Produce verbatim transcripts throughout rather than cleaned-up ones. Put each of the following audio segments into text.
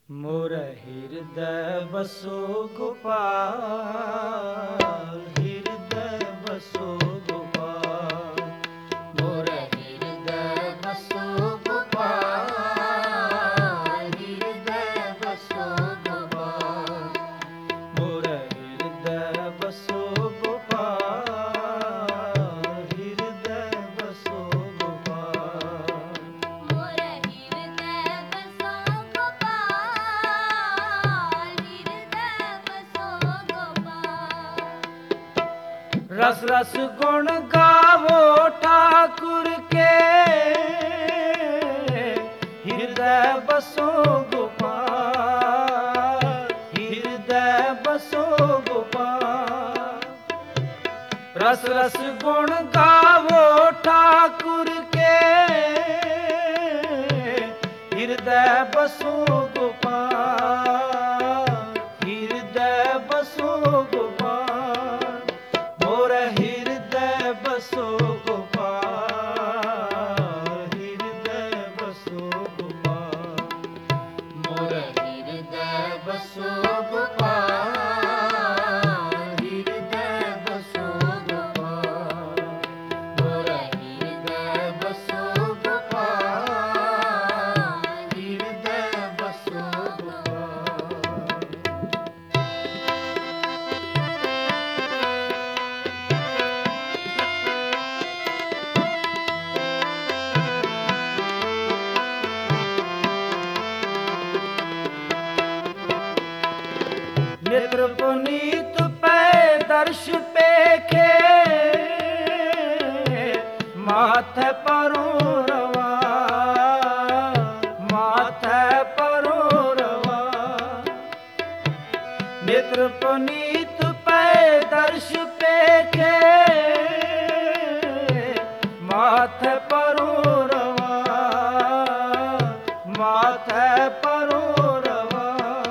मोर हृदय बसो गोपाल, हृदय बसो गोपाल, मोर हृदय बसो गोपाल, हृदय बसो गोपाल, मोर हृदय बसो गोपाल, हृदय बसो गोपाल, मोर हृदय बसो गोपाल, हृदय बसो गोपाल। रस रस गुण गावो ठाकुर के, हृदय बसो गोपाल, हृदय बसो गोपाल, रस रस गुण गावो ठाकुर के, हृदय बसो गोपाल, हृदय बसो गोपाल, मोर हृदय बसो गोपाल, हृदय बसो गोपाल, मोर हृदय बसो गोपाल, हृदय बसो गोपाल, मोर हृदय बसो गोपाल, हृदय बसो गोपाल। नेत्र पुनीत पै दर्श पेखे, माथे परो रवा, माथे परो रवा, नेत्र पुनीत पै दर्श पेखे, माथे परो रवा, माथे परो रवा,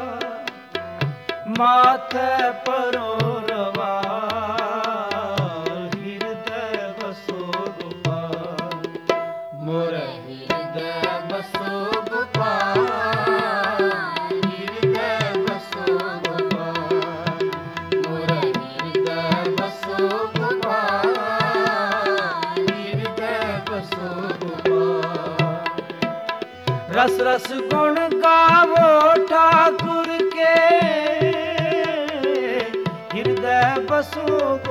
माथे परो रवा, हृदय बसो गोपाल, मोर हृदय बसो गोपाल, हृदय बसो गोपाल, मोर हृदय बसो गोपाल, हृदय बसो गोपाल। रस रस गुण गावो ठाकुर के, हृदय बसो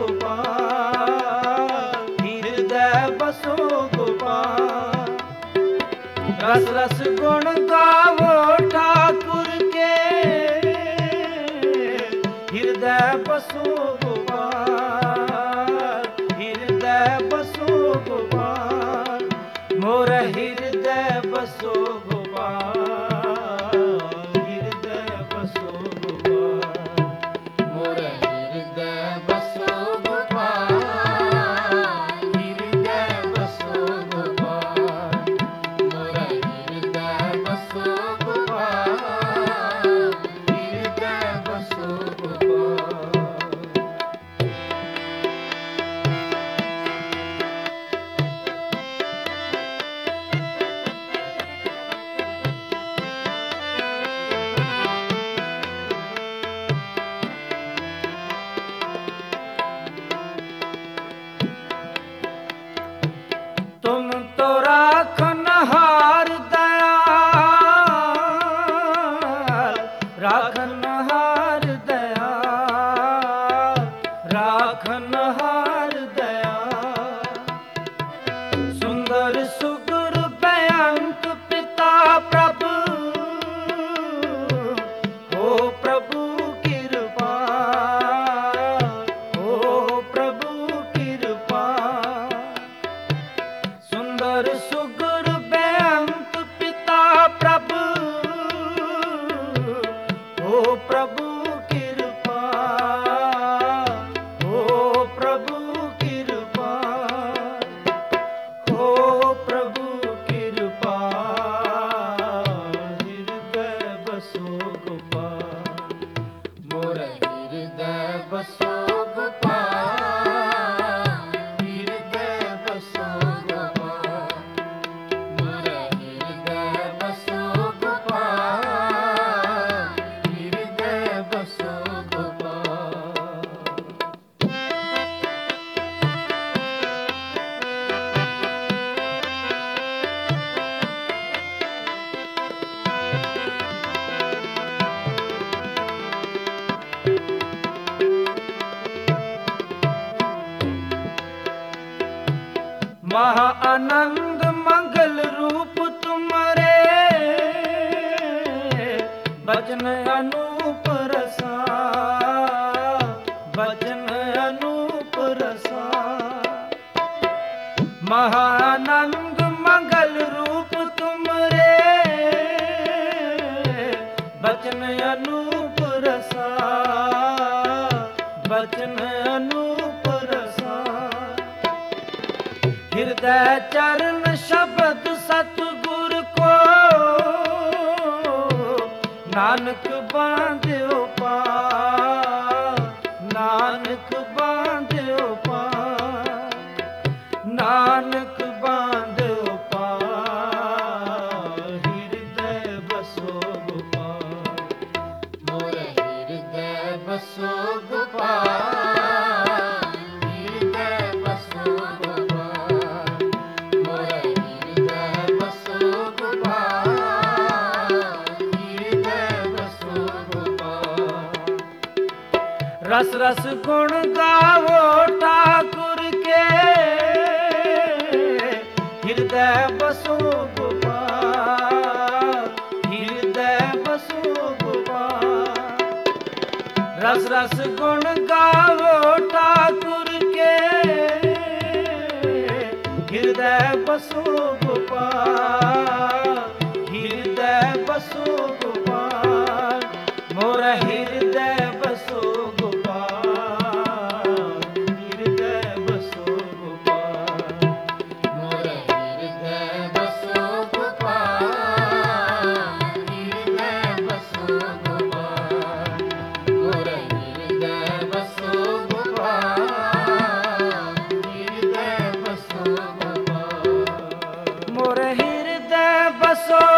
गोपाल, हृदय बसो गोपाल, रस रस गुण गावो ठाकुर के, हृदय बसो गोपाल, हृदय बसो गोपाल, मोर हृदय बसो गोपाल, हृदय बसो गोपाल, मोर हृदय बसो गोपाल, हृदय बसो गोपाल, मोर हृदय बसो गोपाल, हृदय बसो गोपाल। महानंद मंगल रूप तुम्हारे बचन अनूप रसा बचन अनूप रसा महानंद मंगल रूप तुम्हारे बचन अनूप रसा बचन अनूप रसा हृदय चरण शब्द सतगुर को नानक बांध्यो पार नानक बांध्यो पार नानक बांध्यो पार हृदय बसो गोपाल मोर हृदय बसो गोपाल हृदय बसो गोपाल मोर हृदय बसो गोपाल हृदय बसो गोपाल रस रस गुण गावो ठाकुर के हृदय बसो गोपाल हृदय बसो गोपाल रस रस गुण गावो ठाकुर के हृदय बसो गोपाल हृदय बसो गोपाल मोर हृदय बसो गोपाल हृदय बसो गोपाल मोर हृदय बसो गोपाल हृदय बसो गोपाल मोर हृदय बसो गोपाल हृदय बसो गोपाल मोर हृदय बसो